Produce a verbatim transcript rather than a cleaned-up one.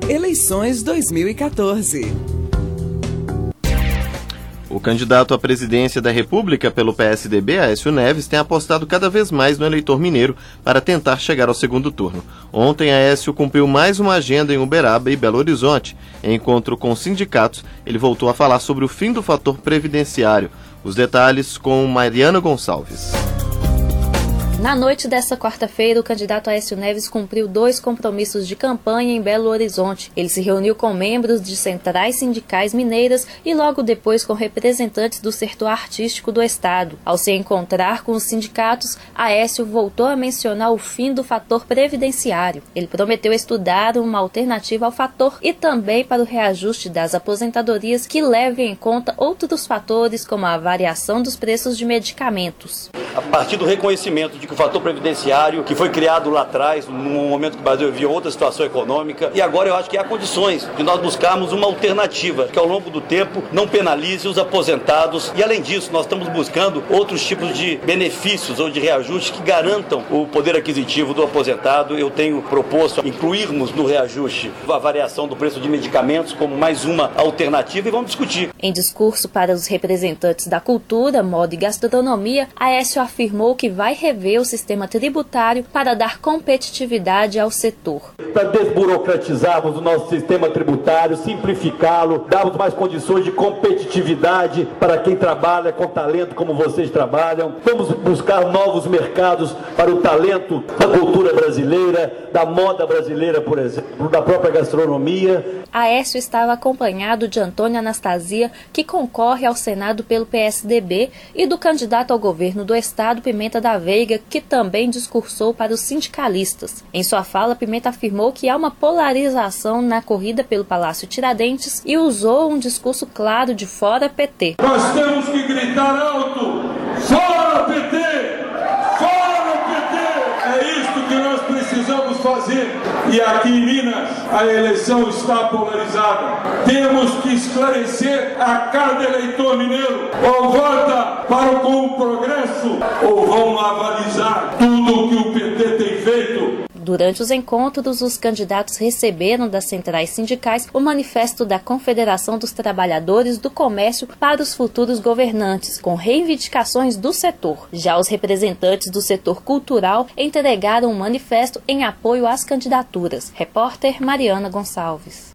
Eleições dois mil e quatorze. O candidato à presidência da República pelo P S D B, Aécio Neves, tem apostado cada vez mais no eleitor mineiro para tentar chegar ao segundo turno. Ontem, Aécio cumpriu mais uma agenda em Uberaba e Belo Horizonte. Em encontro com sindicatos, ele voltou a falar sobre o fim do fator previdenciário. Os detalhes com Mariana Gonçalves. Na noite desta quarta-feira, o candidato Aécio Neves cumpriu dois compromissos de campanha em Belo Horizonte. Ele se reuniu com membros de centrais sindicais mineiras e logo depois com representantes do setor artístico do estado. Ao se encontrar com os sindicatos, Aécio voltou a mencionar o fim do fator previdenciário. Ele prometeu estudar uma alternativa ao fator e também para o reajuste das aposentadorias que leve em conta outros fatores como a variação dos preços de medicamentos. A partir do reconhecimento de que o fator previdenciário, que foi criado lá atrás, num momento que o Brasil vivia outra situação econômica, e agora eu acho que há condições de nós buscarmos uma alternativa que ao longo do tempo não penalize os aposentados, e além disso nós estamos buscando outros tipos de benefícios ou de reajustes que garantam o poder aquisitivo do aposentado. Eu tenho proposto incluirmos no reajuste a variação do preço de medicamentos como mais uma alternativa e vamos discutir. Em discurso para os representantes da cultura, moda e gastronomia, Aécio afirmou que vai rever o sistema tributário para dar competitividade ao setor. Para desburocratizarmos o nosso sistema tributário, simplificá-lo, darmos mais condições de competitividade para quem trabalha com talento como vocês trabalham. Vamos buscar novos mercados para o talento da cultura brasileira, da moda brasileira, por exemplo, da própria gastronomia. Aécio estava acompanhado de Antônia Anastasia, que concorre ao Senado pelo P S D B, e do candidato ao governo do estado, Pimenta da Veiga, que também discursou para os sindicalistas. Em sua fala, Pimenta afirmou que há uma polarização na corrida pelo Palácio Tiradentes e usou um discurso claro de fora P T. Nós temos que gritar alto: fora P T! Fora P T! É isto que nós precisamos fazer. E aqui em Minas, a eleição está polarizada. Temos que esclarecer a cada eleitor mineiro: ou vota para com o progresso, ou vão avalizar tudo o que o P T tem feito. Durante os encontros, os candidatos receberam das centrais sindicais o manifesto da Confederação dos Trabalhadores do Comércio para os futuros governantes, com reivindicações do setor. Já os representantes do setor cultural entregaram um manifesto em apoio às candidaturas. Repórter Mariana Gonçalves.